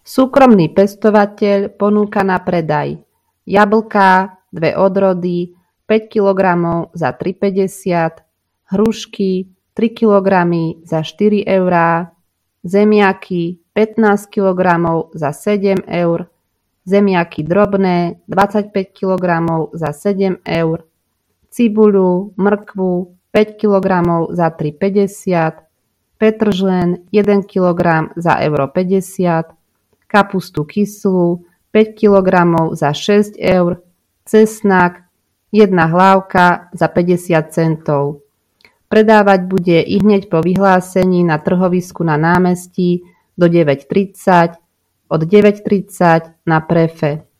Súkromný pestovateľ ponúka na predaj jablká, 2 odrody, 5 kg za 3,50, hrušky 3 kg za 4 eurá, zemiaky 15 kg za 7 eur, zemiaky drobné 25 kg za 7 eur, cibuľu, mrkvu 5 kg za 3,50, petržlen 1 kg za euro 50, kapustu kyslú 5 kg za 6 eur, cesnak 1 hlávka za 50 centov. Predávať bude ihneď po vyhlásení na trhovisku na námestí do 9:30, od 9:30 na Prefe.